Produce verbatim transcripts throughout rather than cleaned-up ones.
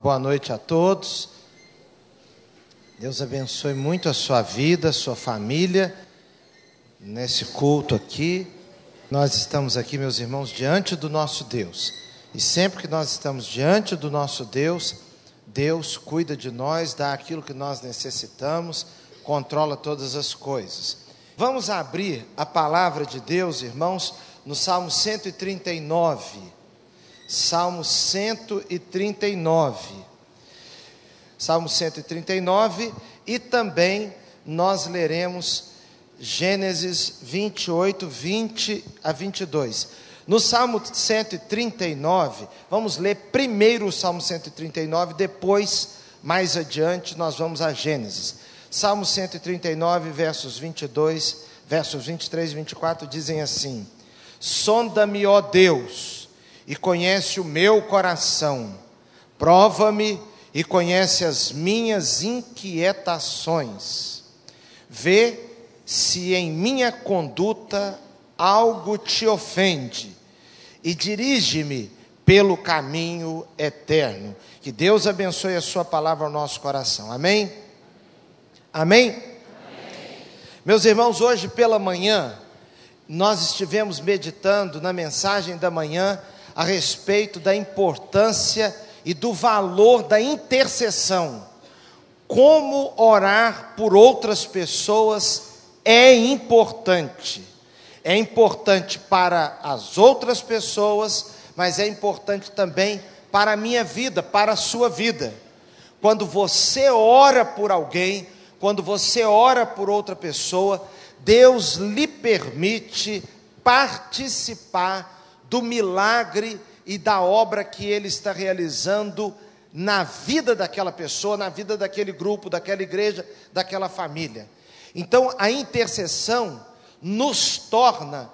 Boa noite a todos. Deus abençoe muito a sua vida, a sua família, nesse culto aqui. Nós estamos aqui, meus irmãos, diante do nosso Deus. E sempre que nós estamos diante do nosso Deus, Deus cuida de nós, dá aquilo que nós necessitamos, controla todas as coisas. Vamos abrir a palavra de Deus, irmãos, no Salmo cento e trinta e nove. Salmo cento e trinta e nove. Salmo cento e trinta e nove, e também nós leremos Gênesis vinte e oito, vinte a vinte e dois. No Salmo cento e trinta e nove, vamos ler primeiro o Salmo cento e trinta e nove, depois, mais adiante, nós vamos a Gênesis. Salmo cento e trinta e nove, versos vinte e dois, versos vinte e três e vinte e quatro, dizem assim: Sonda-me, ó Deus, e conhece o meu coração, prova-me e conhece as minhas inquietações, vê se em minha conduta algo te ofende, e dirige-me pelo caminho eterno. Que Deus abençoe a sua palavra ao nosso coração, amém? Amém? Amém. Meus irmãos, hoje pela manhã, nós estivemos meditando na mensagem da manhã, a respeito da importância e do valor da intercessão. Como orar por outras pessoas é importante. É importante para as outras pessoas, mas é importante também para a minha vida, para a sua vida. Quando você ora por alguém, quando você ora por outra pessoa, Deus lhe permite participar do milagre e da obra que Ele está realizando na vida daquela pessoa, na vida daquele grupo, daquela igreja, daquela família. Então, a intercessão nos torna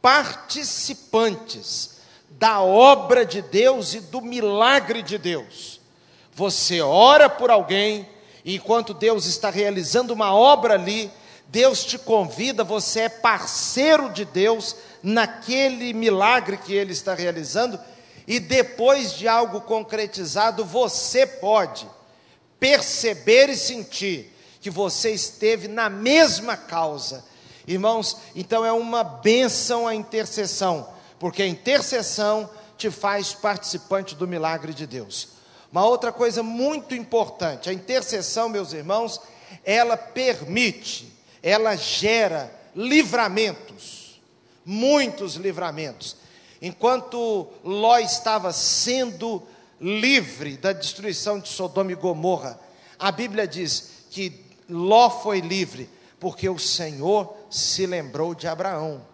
participantes da obra de Deus e do milagre de Deus. Você ora por alguém, e enquanto Deus está realizando uma obra ali, Deus te convida, você é parceiro de Deus naquele milagre que Ele está realizando, e depois de algo concretizado, você pode perceber e sentir que você esteve na mesma causa. Irmãos, então é uma bênção a intercessão, porque a intercessão te faz participante do milagre de Deus. Uma outra coisa muito importante, a intercessão, meus irmãos, ela permite, ela gera livramentos, muitos livramentos. Enquanto Ló estava sendo livre da destruição de Sodoma e Gomorra, a Bíblia diz que Ló foi livre porque o Senhor se lembrou de Abraão.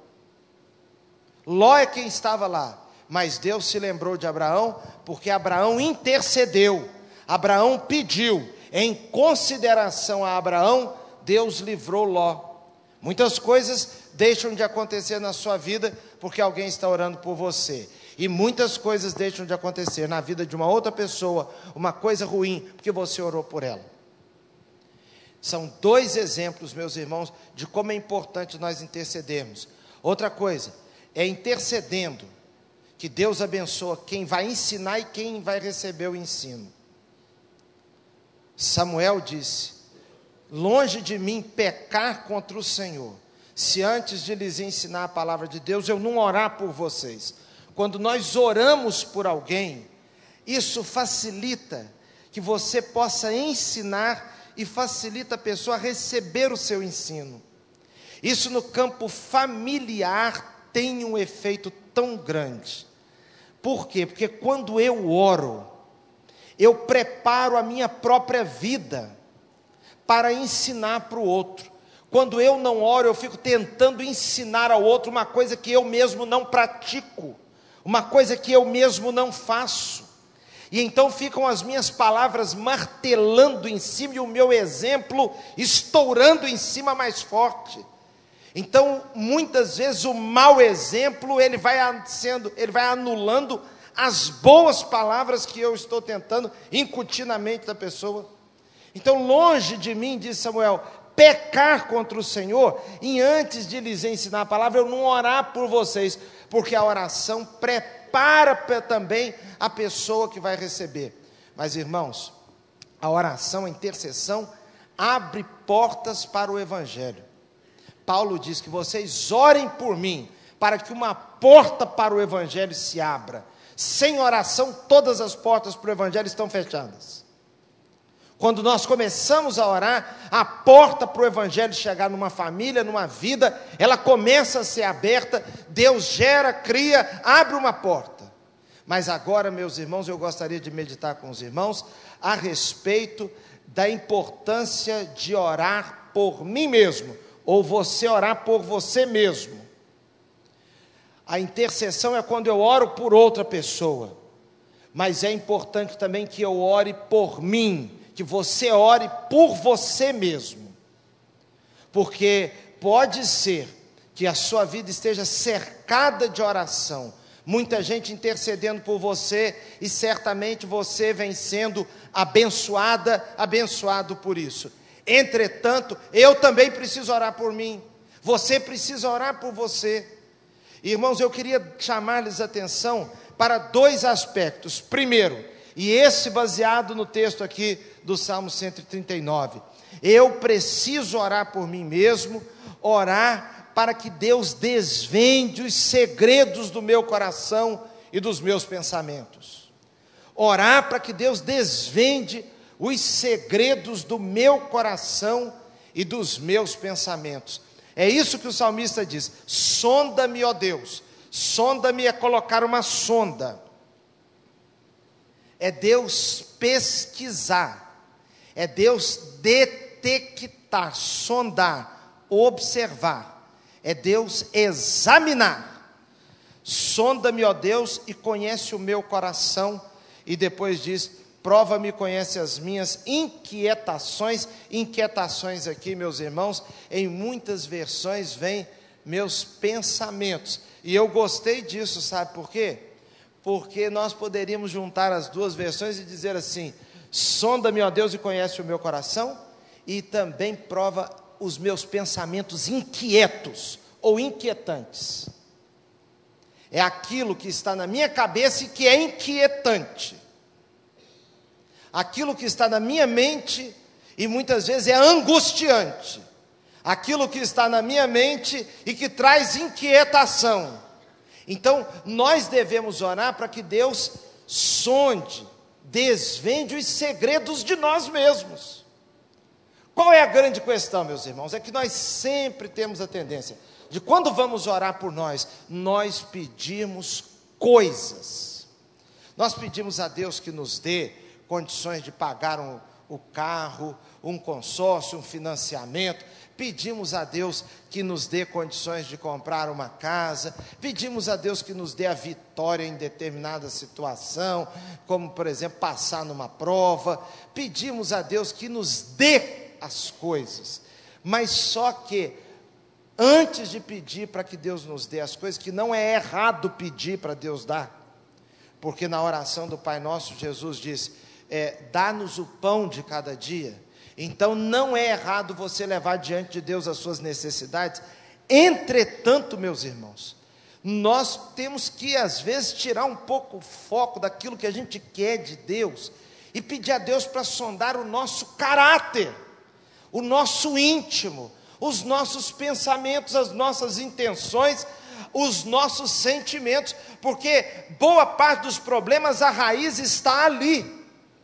Ló é quem estava lá, mas Deus se lembrou de Abraão porque Abraão intercedeu, Abraão pediu, em consideração a Abraão, Deus livrou Ló. Muitas coisas deixam de acontecer na sua vida porque alguém está orando por você. E muitas coisas deixam de acontecer na vida de uma outra pessoa, uma coisa ruim, porque você orou por ela. São dois exemplos, meus irmãos, de como é importante nós intercedermos. Outra coisa, é intercedendo que Deus abençoa quem vai ensinar e quem vai receber o ensino. Samuel disse: longe de mim pecar contra o Senhor, se antes de lhes ensinar a palavra de Deus, eu não orar por vocês. Quando nós oramos por alguém, isso facilita que você possa ensinar e facilita a pessoa a receber o seu ensino. Isso no campo familiar tem um efeito tão grande. Por quê? Porque quando eu oro, eu preparo a minha própria vida para ensinar para o outro. Quando eu não oro, eu fico tentando ensinar ao outro uma coisa que eu mesmo não pratico, uma coisa que eu mesmo não faço. E então ficam as minhas palavras martelando em cima e o meu exemplo estourando em cima mais forte. Então, muitas vezes o mau exemplo, ele vai sendo, ele vai anulando as boas palavras que eu estou tentando incutir na mente da pessoa. Então, longe de mim, diz Samuel, pecar contra o Senhor, e antes de lhes ensinar a palavra, eu não orar por vocês, porque a oração prepara também a pessoa que vai receber. Mas, irmãos, a oração, a intercessão, abre portas para o Evangelho. Paulo diz que vocês orem por mim, para que uma porta para o Evangelho se abra. Sem oração, todas as portas para o Evangelho estão fechadas. Quando nós começamos a orar, a porta para o Evangelho chegar numa família, numa vida, ela começa a ser aberta, Deus gera, cria, abre uma porta. Mas agora, meus irmãos, eu gostaria de meditar com os irmãos a respeito da importância de orar por mim mesmo, ou você orar por você mesmo. A intercessão é quando eu oro por outra pessoa, mas é importante também que eu ore por mim, que você ore por você mesmo, porque pode ser que a sua vida esteja cercada de oração, muita gente intercedendo por você, e certamente você vem sendo abençoada, abençoado por isso. Entretanto, eu também preciso orar por mim, você precisa orar por você. Irmãos, eu queria chamar-lhes a atenção para dois aspectos. Primeiro, e esse baseado no texto aqui do Salmo cento e trinta e nove, eu preciso orar por mim mesmo, orar para que Deus desvende os segredos do meu coração e dos meus pensamentos. Orar para que Deus desvende os segredos do meu coração e dos meus pensamentos. É isso que o salmista diz: sonda-me, ó Deus. Sonda-me é colocar uma sonda. É Deus pesquisar. É Deus detectar, sondar, observar. É Deus examinar. Sonda-me, ó Deus, e conhece o meu coração. E depois diz: prova-me, conhece as minhas inquietações. Inquietações aqui, meus irmãos, em muitas versões vem meus pensamentos. E eu gostei disso, sabe por quê? Porque nós poderíamos juntar as duas versões e dizer assim: sonda-me, ó Deus, e conhece o meu coração, e também prova os meus pensamentos inquietos ou inquietantes. É aquilo que está na minha cabeça e que é inquietante. Aquilo que está na minha mente e muitas vezes é angustiante. Aquilo que está na minha mente e que traz inquietação. Então, nós devemos orar para que Deus sonde, desvende os segredos de nós mesmos. Qual é a grande questão, meus irmãos? É que nós sempre temos a tendência de, quando vamos orar por nós, nós pedimos coisas. Nós pedimos a Deus que nos dê condições de pagar um, o carro, um consórcio, um financiamento. Pedimos a Deus que nos dê condições de comprar uma casa. Pedimos a Deus que nos dê a vitória em determinada situação, como, por exemplo, passar numa prova. Pedimos a Deus que nos dê as coisas. Mas só que, antes de pedir para que Deus nos dê as coisas, que não é errado pedir para Deus dar, porque na oração do Pai Nosso, Jesus diz: é, dá-nos o pão de cada dia. Então não é errado você levar diante de Deus as suas necessidades. Entretanto, meus irmãos, nós temos que às vezes tirar um pouco o foco daquilo que a gente quer de Deus e pedir a Deus para sondar o nosso caráter, o nosso íntimo, os nossos pensamentos, as nossas intenções, os nossos sentimentos, porque boa parte dos problemas, a raiz está ali,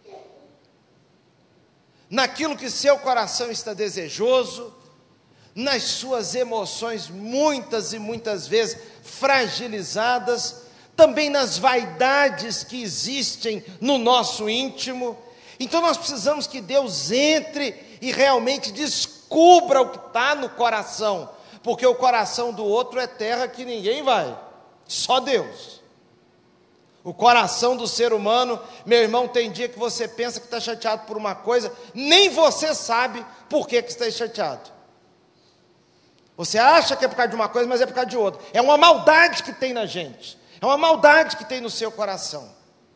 naquilo que seu coração está desejoso, nas suas emoções muitas e muitas vezes fragilizadas, também nas vaidades que existem no nosso íntimo. Então nós precisamos que Deus entre e realmente descubra o que está no coração, porque o coração do outro é terra que ninguém vai, só Deus. O coração do ser humano, meu irmão, tem dia que você pensa que está chateado por uma coisa, nem você sabe por que, que está chateado. Você acha que é por causa de uma coisa, mas é por causa de outra. É uma maldade que tem na gente, é uma maldade que tem no seu coração.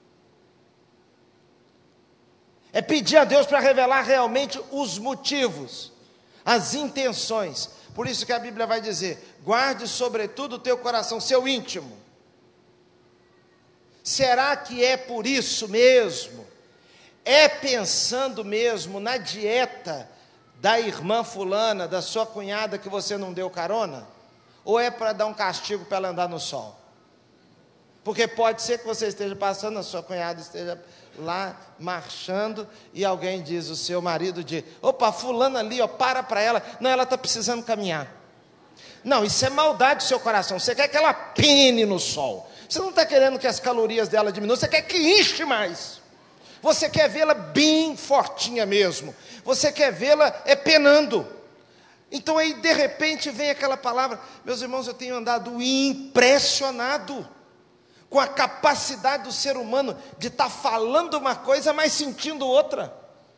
É pedir a Deus para revelar realmente os motivos, as intenções. Por isso que a Bíblia vai dizer: guarde sobretudo o teu coração, seu íntimo. Será que é por isso mesmo? É pensando mesmo na dieta da irmã fulana, da sua cunhada que você não deu carona? Ou é para dar um castigo para ela andar no sol? Porque pode ser que você esteja passando, a sua cunhada esteja lá marchando e alguém diz, o seu marido diz, opa, fulana ali, ó, para para ela. Não, ela está precisando caminhar. Não, isso é maldade do seu coração. Você quer que ela pene no sol. Você não está querendo que as calorias dela diminuam, você quer que enche mais. Você quer vê-la bem fortinha mesmo. Você quer vê-la é penando. Então aí de repente vem aquela palavra. Meus irmãos, eu tenho andado impressionado com a capacidade do ser humano de estar falando uma coisa, mas sentindo outra.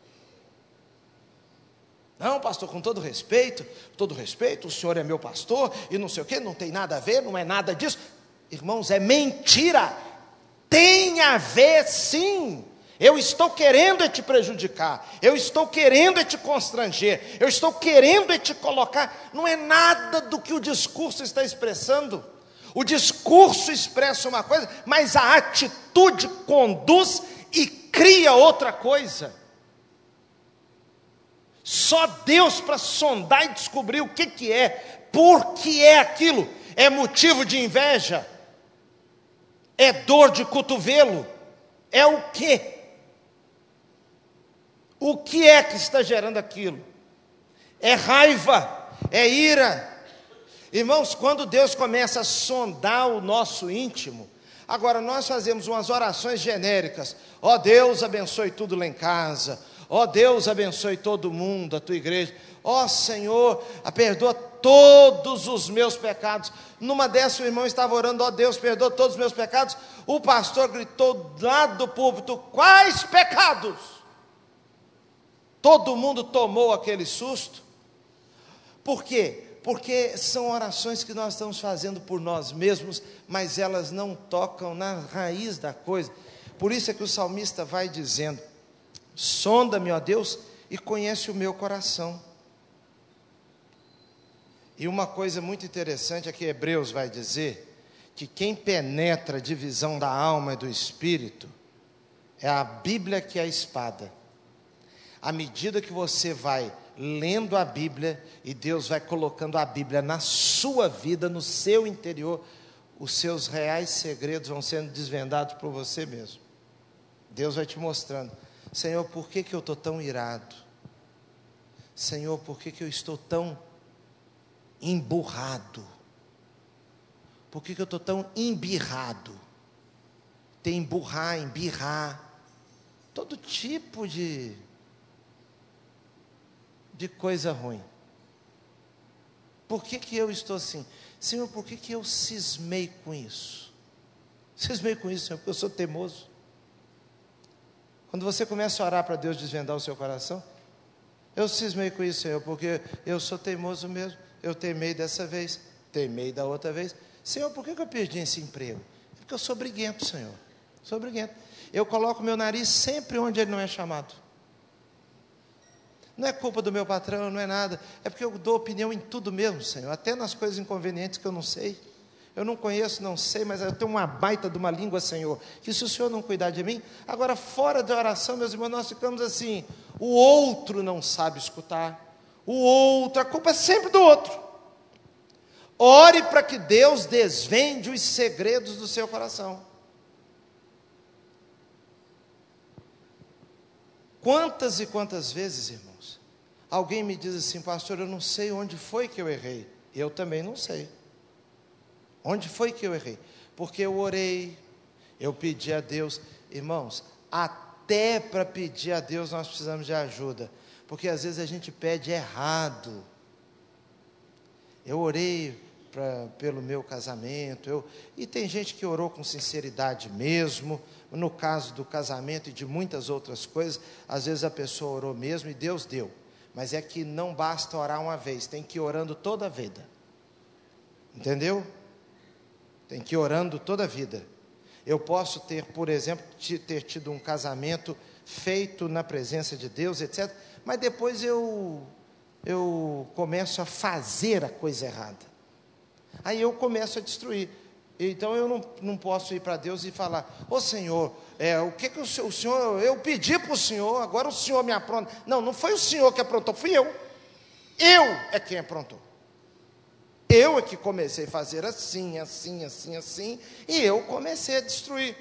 Não, pastor, com todo respeito, todo respeito, o senhor é meu pastor, e não sei o quê, não tem nada a ver, não é nada disso. Irmãos, é mentira. Tem a ver sim. Eu estou querendo é te prejudicar, eu estou querendo é te constranger, eu estou querendo é te colocar, não é nada do que o discurso está expressando. O discurso expressa uma coisa, mas a atitude conduz e cria outra coisa. Só Deus para sondar e descobrir o que, que é, por que é aquilo. É motivo de inveja? É dor de cotovelo? É o quê? O que é que está gerando aquilo? É raiva? É ira? Irmãos, quando Deus começa a sondar o nosso íntimo, agora nós fazemos umas orações genéricas, ó Deus abençoe tudo lá em casa, ó Deus abençoe todo mundo, a tua igreja, ó Senhor, perdoa todos os meus pecados. Numa dessas o irmão estava orando, ó Deus, perdoa todos os meus pecados, o pastor gritou lá do púlpito, quais pecados? Todo mundo tomou aquele susto. Por quê? Porque são orações que nós estamos fazendo por nós mesmos, mas elas não tocam na raiz da coisa. Por isso é que o salmista vai dizendo, sonda-me, ó Deus, e conhece o meu coração. E uma coisa muito interessante é que Hebreus vai dizer, que quem penetra a divisão da alma e do espírito, é a Bíblia que é a espada. À medida que você vai lendo a Bíblia, e Deus vai colocando a Bíblia na sua vida, no seu interior, os seus reais segredos vão sendo desvendados por você mesmo. Deus vai te mostrando, Senhor, por que, que eu estou tão irado? Senhor, por que, que eu estou tão emburrado? Por que, que eu estou tão embirrado? Tem emburrar, embirrar, todo tipo de... de coisa ruim. Por que que eu estou assim? Senhor, por que que eu cismei com isso? Cismei com isso, Senhor, porque eu sou teimoso. Quando você começa a orar para Deus desvendar o seu coração, eu cismei com isso, Senhor, porque eu sou teimoso mesmo. Eu teimei dessa vez, teimei da outra vez. Senhor, por que que eu perdi esse emprego? É porque eu sou briguento, Senhor. Sou briguento. Eu coloco meu nariz sempre onde ele não é chamado. Não é culpa do meu patrão, não é nada. É porque eu dou opinião em tudo mesmo, Senhor. Até nas coisas inconvenientes que eu não sei. Eu não conheço, não sei, mas eu tenho uma baita de uma língua, Senhor. Que se o Senhor não cuidar de mim... Agora, fora da oração, meus irmãos, nós ficamos assim. O outro não sabe escutar. O outro, a culpa é sempre do outro. Ore para que Deus desvende os segredos do seu coração. Quantas e quantas vezes, irmãos, alguém me diz assim, pastor, eu não sei onde foi que eu errei. Eu também não sei. Onde foi que eu errei? Porque eu orei, eu pedi a Deus. Irmãos, até para pedir a Deus nós precisamos de ajuda. Porque às vezes a gente pede errado. Eu orei pra, pelo meu casamento. Eu, e tem gente que orou com sinceridade mesmo. No caso do casamento e de muitas outras coisas, às vezes a pessoa orou mesmo e Deus deu. Mas é que não basta orar uma vez, tem que ir orando toda a vida. Entendeu? Tem que ir orando toda a vida. Eu posso ter, por exemplo, ter tido um casamento feito na presença de Deus, etcétera. Mas depois eu, eu começo a fazer a coisa errada. Aí eu começo a destruir. Então eu não, não posso ir para Deus e falar: ô Senhor, é, o que, que o, senhor, o Senhor, eu pedi para o Senhor, agora o Senhor me apronta. Não, não foi o Senhor que aprontou, fui eu. Eu é quem aprontou. Eu é que comecei a fazer assim, assim, assim, assim, e eu comecei a destruir.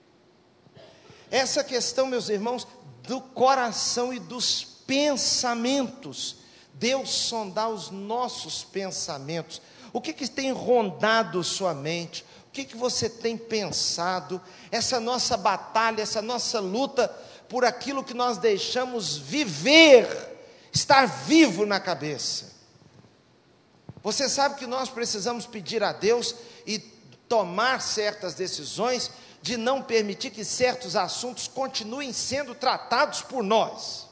Essa questão, meus irmãos, do coração e dos pensamentos. Deus sondar os nossos pensamentos. O que, que tem rondado sua mente? O que, que você tem pensado? Essa nossa batalha, essa nossa luta por aquilo que nós deixamos viver, estar vivo na cabeça. Você sabe que nós precisamos pedir a Deus e tomar certas decisões de não permitir que certos assuntos continuem sendo tratados por nós.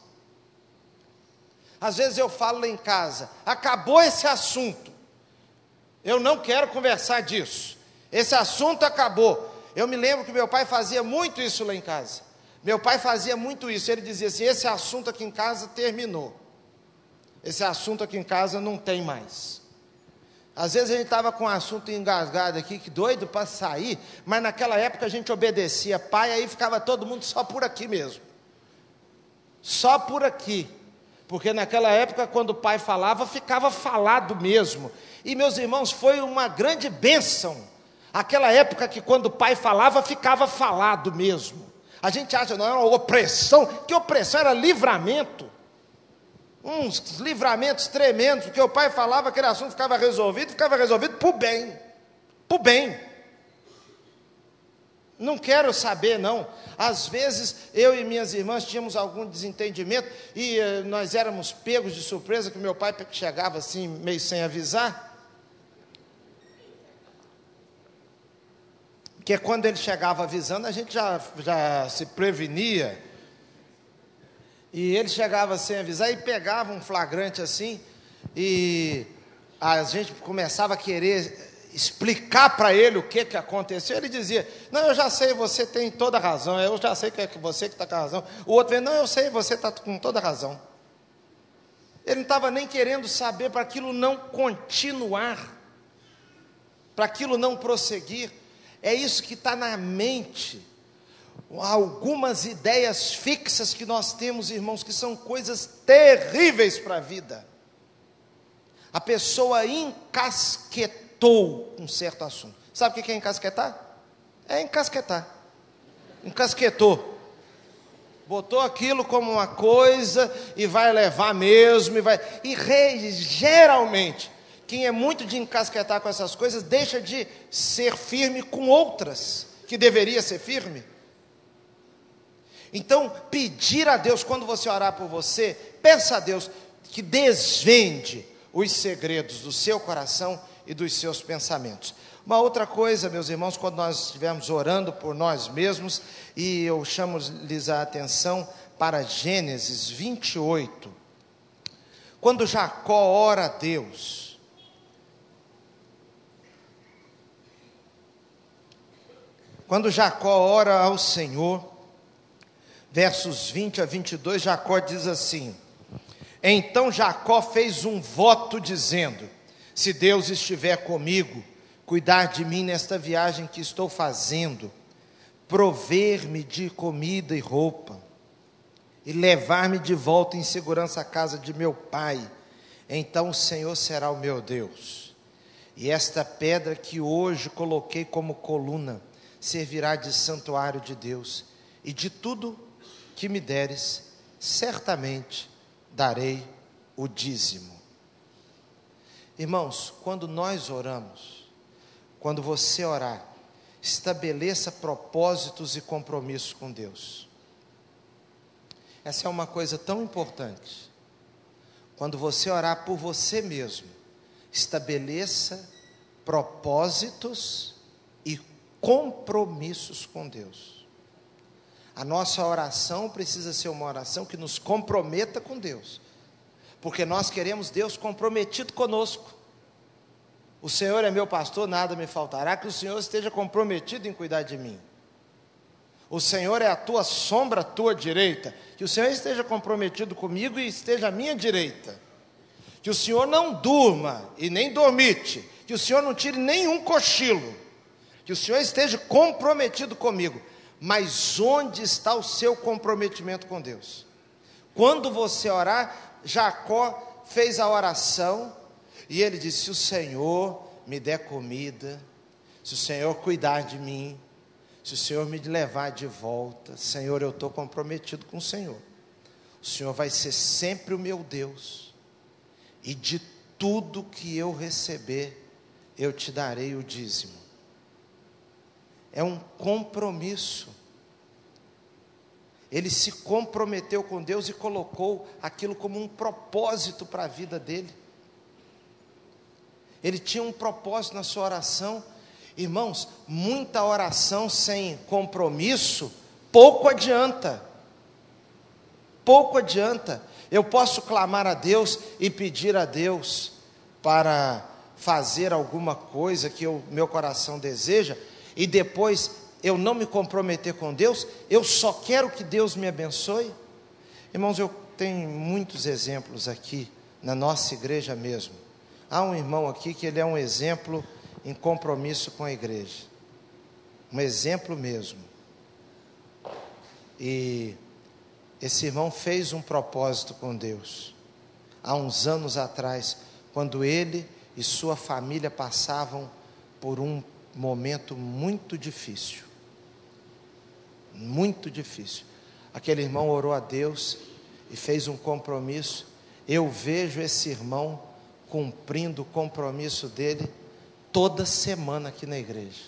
Às vezes eu falo lá em casa: acabou esse assunto, eu não quero conversar disso, esse assunto acabou. Eu me lembro que meu pai fazia muito isso lá em casa. Meu pai fazia muito isso, ele dizia assim: esse assunto aqui em casa terminou, esse assunto aqui em casa não tem mais. Às vezes a gente estava com um assunto engasgado aqui, que doido para sair, mas naquela época a gente obedecia pai, aí ficava todo mundo só por aqui mesmo, só por aqui, porque naquela época quando o pai falava, ficava falado mesmo. E meus irmãos, foi uma grande bênção, aquela época que quando o pai falava, ficava falado mesmo. A gente acha, não, era uma opressão, que opressão, era livramento. Uns livramentos tremendos, porque o pai falava, aquele assunto ficava resolvido, ficava resolvido por bem, por bem. Não quero saber, não. Às vezes, eu e minhas irmãs tínhamos algum desentendimento, e eh, nós éramos pegos de surpresa, que meu pai chegava assim, meio sem avisar, que quando ele chegava avisando, a gente já, já se prevenia. E ele chegava sem avisar e pegava um flagrante assim, e a gente começava a querer explicar para ele o que, que aconteceu. Ele dizia: não, eu já sei, você tem toda a razão, eu já sei que é você que está com a razão. O outro veio: não, eu sei, você está com toda a razão. Ele não estava nem querendo saber, para aquilo não continuar, para aquilo não prosseguir. É isso que está na mente. Algumas ideias fixas que nós temos, irmãos, que são coisas terríveis para a vida. A pessoa encasquetou um certo assunto. Sabe o que é encasquetar? É encasquetar. Encasquetou. Botou aquilo como uma coisa e vai levar mesmo. E, vai... e re... geralmente, quem é muito de encasquetar com essas coisas, deixa de ser firme com outras, que deveria ser firme. Então, pedir a Deus, quando você orar por você, peça a Deus que desvende os segredos do seu coração e dos seus pensamentos. Uma outra coisa, meus irmãos, quando nós estivermos orando por nós mesmos, e eu chamo-lhes a atenção para Gênesis vinte e oito, quando Jacó ora a Deus, quando Jacó ora ao Senhor, versos vinte a vinte e dois, Jacó diz assim: então Jacó fez um voto dizendo: se Deus estiver comigo, cuidar de mim nesta viagem que estou fazendo, prover-me de comida e roupa, e levar-me de volta em segurança à casa de meu pai, então o Senhor será o meu Deus, e esta pedra que hoje coloquei como coluna, servirá de santuário de Deus, e de tudo que me deres, certamente darei o dízimo. Irmãos, quando nós oramos, quando você orar, estabeleça propósitos e compromissos com Deus. Essa é uma coisa tão importante. Quando você orar por você mesmo, estabeleça propósitos e compromissos com Deus. A nossa oração precisa ser uma oração que nos comprometa com Deus, porque nós queremos Deus comprometido conosco. O Senhor é meu pastor, nada me faltará. Que o Senhor esteja comprometido em cuidar de mim. O Senhor é a tua sombra à tua direita. Que o Senhor esteja comprometido comigo e esteja à minha direita. Que o Senhor não durma e nem dormite. Que o Senhor não tire nenhum cochilo. que o Senhor esteja comprometido comigo. Mas onde está o seu comprometimento com Deus? Quando você orar, Jacó fez a oração e ele disse: se o Senhor me der comida, se o Senhor cuidar de mim, se o Senhor me levar de volta, Senhor, eu estou comprometido com o Senhor. O Senhor vai ser sempre o meu Deus, e de tudo que eu receber, eu te darei o dízimo. É um compromisso. Ele se comprometeu com Deus e colocou aquilo como um propósito para a vida dele. Ele tinha um propósito na sua oração. Irmãos, muita oração sem compromisso, pouco adianta. Pouco adianta. Eu posso clamar a Deus e pedir a Deus para fazer alguma coisa que o meu coração deseja, e depois eu não me comprometer com Deus, eu só quero que Deus me abençoe. Irmãos, eu tenho muitos exemplos aqui, na nossa igreja mesmo. Há um irmão aqui que ele é um exemplo em compromisso com a igreja, um exemplo mesmo, e esse irmão fez um propósito com Deus, há uns anos atrás, quando ele e sua família passavam por um momento muito difícil, muito difícil, aquele irmão orou a Deus e fez um compromisso. Eu vejo esse irmão cumprindo o compromisso dele toda semana aqui na igreja.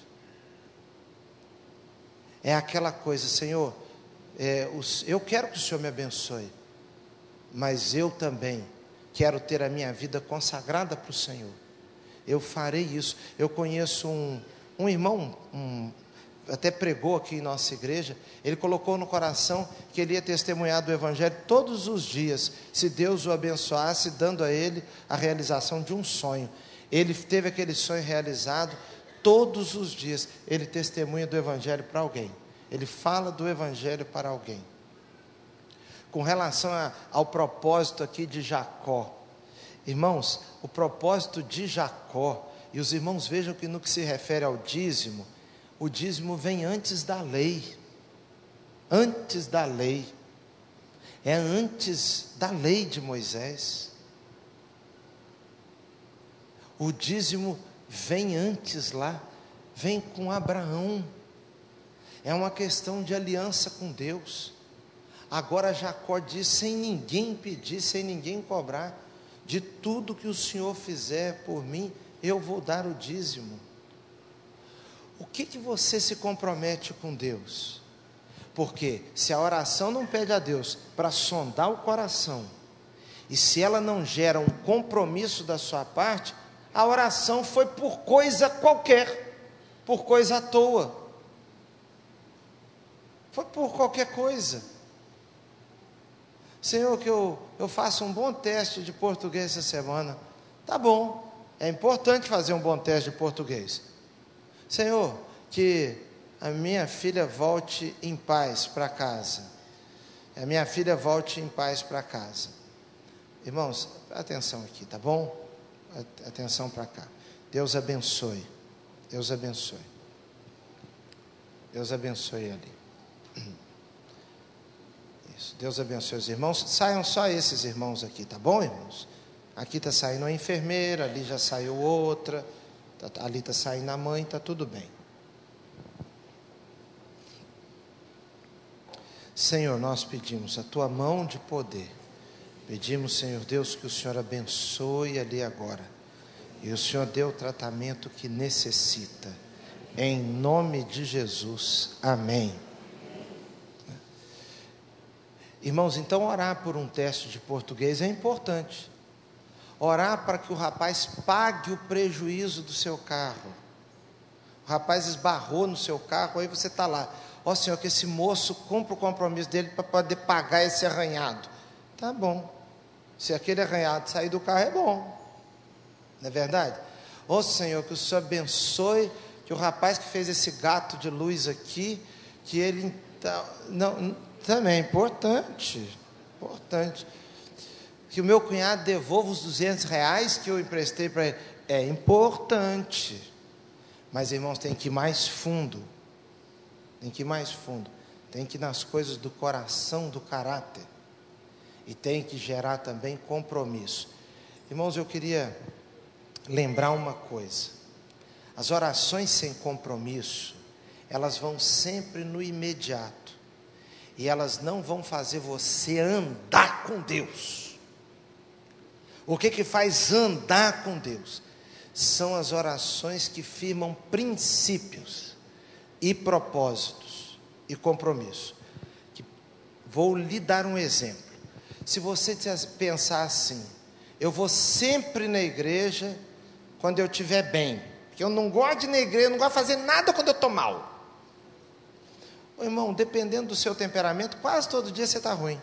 É aquela coisa: Senhor, é, os, eu quero que o Senhor me abençoe, mas eu também quero ter a minha vida consagrada para o Senhor. Eu farei isso. Eu conheço um, um irmão, um, até pregou aqui em nossa igreja, ele colocou no coração que ele ia testemunhar do Evangelho todos os dias, se Deus o abençoasse, dando a ele a realização de um sonho. Ele teve aquele sonho realizado, todos os dias ele testemunha do Evangelho para alguém, ele fala do Evangelho para alguém. Com relação a, ao propósito aqui de Jacó, irmãos, o propósito de Jacó, e os irmãos vejam que no que se refere ao dízimo, o dízimo vem antes da lei, antes da lei, é antes da lei de Moisés. O dízimo vem antes lá, vem com Abraão, é uma questão de aliança com Deus. Agora Jacó diz, sem ninguém pedir, sem ninguém cobrar: de tudo que o Senhor fizer por mim, eu vou dar o dízimo. O que que você se compromete com Deus? Porque se a oração não pede a Deus para sondar o coração, e se ela não gera um compromisso da sua parte, a oração foi por coisa qualquer, por coisa à toa, foi por qualquer coisa. Senhor, que eu, eu faça um bom teste de português essa semana. Tá bom, é importante fazer um bom teste de português. Senhor, que a minha filha volte em paz para casa. A minha filha volte em paz para casa. Irmãos, atenção aqui, tá bom? Atenção para cá. Deus abençoe. Deus abençoe. Deus abençoe ali. Isso. Deus abençoe os irmãos. Saiam só esses irmãos aqui, tá bom, irmãos? Aqui está saindo uma enfermeira, ali já saiu outra, ali está saindo a mãe, está tudo bem. Senhor, nós pedimos a tua mão de poder. Pedimos, Senhor Deus, que o Senhor abençoe ali agora, e o Senhor dê o tratamento que necessita, em nome de Jesus, amém. Irmãos, então orar por um teste de português é importante. Orar para que o rapaz pague o prejuízo do seu carro. O rapaz esbarrou no seu carro, aí você está lá: ó Senhor, que esse moço cumpra o compromisso dele para poder pagar esse arranhado. Tá bom, se aquele arranhado sair do carro é bom, não é verdade? Ó Senhor, que o Senhor abençoe, que o rapaz que fez esse gato de luz aqui, que ele então, não, também é importante, importante, que o meu cunhado devolva os duzentos reais que eu emprestei para ele, é importante, Mas, irmãos, tem que ir mais fundo. Tem que ir mais fundo. Tem que ir nas coisas do coração, do caráter. E tem que gerar também compromisso. Irmãos, eu queria lembrar uma coisa. As orações sem compromisso, elas vão sempre no imediato. E elas não vão fazer você andar com Deus. O que que faz andar com Deus? São as orações que firmam princípios e propósitos e compromisso. Vou lhe dar um exemplo. Se você pensar assim: eu vou sempre na igreja quando eu estiver bem, porque eu não gosto de ir na igreja, eu não gosto de fazer nada quando eu estou mal. Ô, irmão, dependendo do seu temperamento, quase todo dia você está ruim.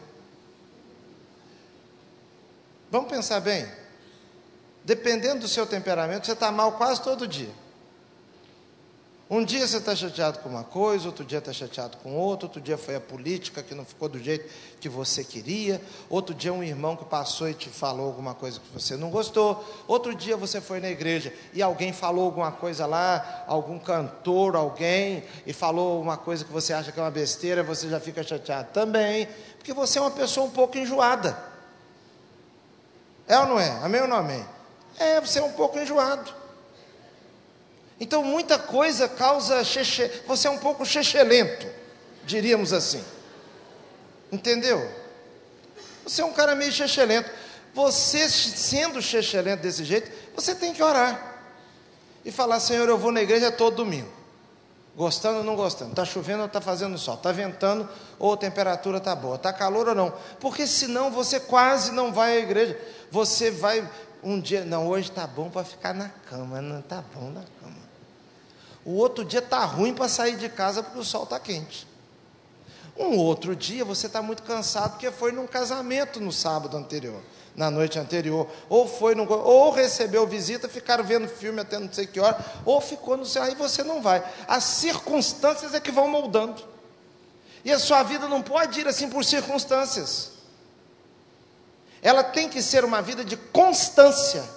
Vamos pensar bem. Dependendo do seu temperamento, você está mal quase todo dia. Um dia você está chateado com uma coisa, outro dia está chateado com outro, outro dia foi a política que não ficou do jeito que você queria, outro dia um irmão que passou e te falou alguma coisa que você não gostou, outro dia você foi na igreja e alguém falou alguma coisa lá, algum cantor, alguém, e falou uma coisa que você acha que é uma besteira, você já fica chateado também, porque você é uma pessoa um pouco enjoada. É ou não é? Amém ou não amém? É, você é um pouco enjoado. Então muita coisa causa cheche, você é um pouco chechelento, diríamos assim. Entendeu? Você é um cara meio chechelento. Você sendo chechelento desse jeito, você tem que orar e falar: Senhor, eu vou na igreja todo domingo, gostando ou não gostando, está chovendo ou está fazendo sol, está ventando ou a temperatura está boa, está calor ou não, porque senão você quase não vai à igreja. Você vai um dia, não, hoje está bom para ficar na cama, não está bom na cama. O outro dia está ruim para sair de casa porque o sol está quente. Um outro dia você está muito cansado porque foi num casamento no sábado anterior, na noite anterior, ou foi no, ou recebeu visita, ficaram vendo filme até não sei que hora, ou ficou no céu, aí você não vai. As circunstâncias é que vão moldando. E a sua vida não pode ir assim por circunstâncias. Ela tem que ser uma vida de constância.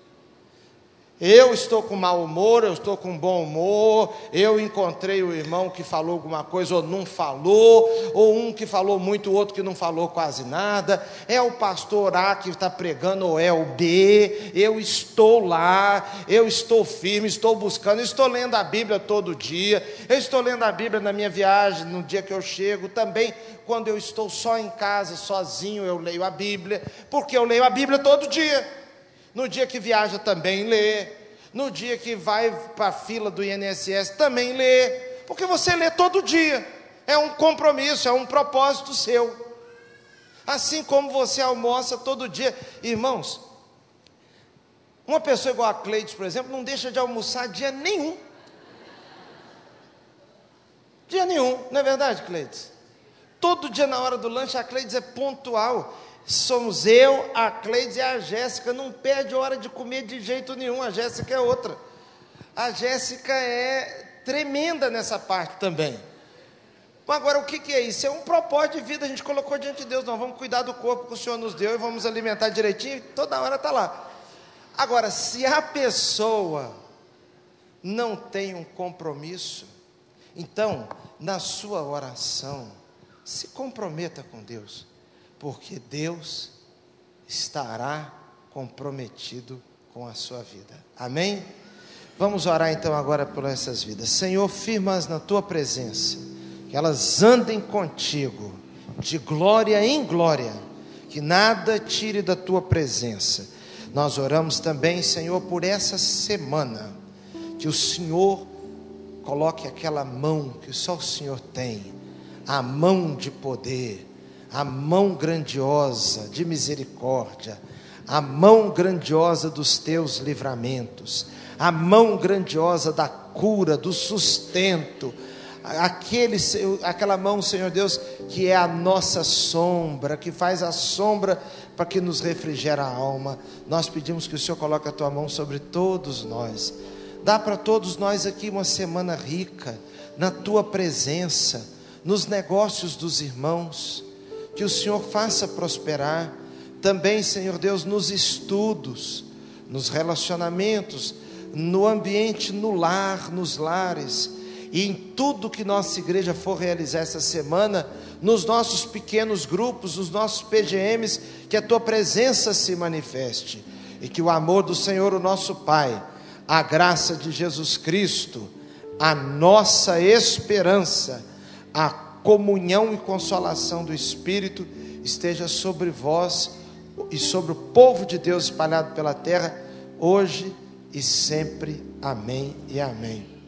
Eu estou com mau humor, eu estou com bom humor, eu encontrei o irmão que falou alguma coisa ou não falou, ou um que falou muito, o outro que não falou quase nada, é o pastor A que está pregando ou é o B, eu estou lá, eu estou firme, estou buscando, estou lendo a Bíblia todo dia, eu estou lendo a Bíblia na minha viagem, no dia que eu chego, também quando eu estou só em casa, sozinho, eu leio a Bíblia, porque eu leio a Bíblia todo dia. No dia que viaja também lê, no dia que vai para a fila do I N S S também lê, porque você lê todo dia, é um compromisso, é um propósito seu, assim como você almoça todo dia. Irmãos, uma pessoa igual a Cleides, por exemplo, não deixa de almoçar dia nenhum, dia nenhum, não é verdade, Cleides? Todo dia na hora do lanche a Cleides é pontual. Somos eu, a Cleides e a Jéssica, não perde hora de comer de jeito nenhum. A Jéssica é outra. A Jéssica é tremenda nessa parte também. Agora, o que, que é isso? É um propósito de vida, a gente colocou diante de Deus. Nós vamos cuidar do corpo que o Senhor nos deu e vamos alimentar direitinho, toda hora está lá. Agora, se a pessoa não tem um compromisso, então, na sua oração, se comprometa com Deus, porque Deus estará comprometido com a sua vida. Amém? Vamos orar então agora por essas vidas. Senhor, firma-as na tua presença, que elas andem contigo, de glória em glória, que nada tire da tua presença. Nós oramos também, Senhor, por essa semana, que o Senhor coloque aquela mão que só o Senhor tem, a mão de poder, a mão grandiosa de misericórdia, a mão grandiosa dos teus livramentos, a mão grandiosa da cura, do sustento, aquele, aquela mão, Senhor Deus, que é a nossa sombra, que faz a sombra para que nos refrigera a alma. Nós pedimos que o Senhor coloque a tua mão sobre todos nós. Dá para todos nós aqui uma semana rica, na tua presença, nos negócios dos irmãos, que o Senhor faça prosperar, também, Senhor Deus, nos estudos, nos relacionamentos, no ambiente, no lar, nos lares, e em tudo que nossa igreja for realizar essa semana, nos nossos pequenos grupos, nos nossos P G Ms, que a tua presença se manifeste, e que o amor do Senhor, o nosso Pai, a graça de Jesus Cristo, a nossa esperança, a comunhão e consolação do Espírito esteja sobre vós e sobre o povo de Deus espalhado pela terra, hoje e sempre. Amém e amém.